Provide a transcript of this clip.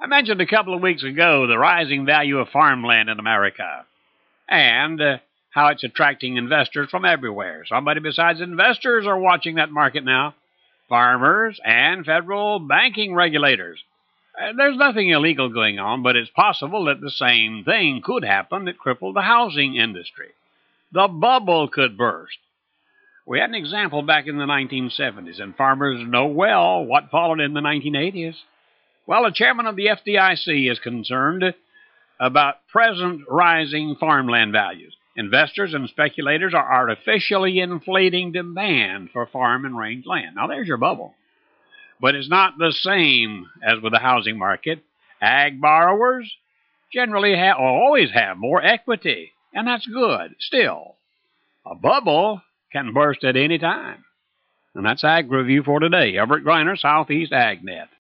I mentioned a couple of weeks ago the rising value of farmland in America and how it's attracting investors from everywhere. Somebody besides investors are watching that market now. Farmers and federal banking regulators. There's nothing illegal going on, but it's possible that the same thing could happen that crippled the housing industry. The bubble could burst. We had an example back in the 1970s, and farmers know well what followed in the 1980s. Well, the chairman of the FDIC is concerned about present rising farmland values. Investors and speculators are artificially inflating demand for farm and range land. Now, there's your bubble. But it's not the same as with the housing market. Ag borrowers generally have, or always have, more equity, and that's good. Still, a bubble can burst at any time. And that's Ag Review for today. Everett Griner, Southeast AgNet.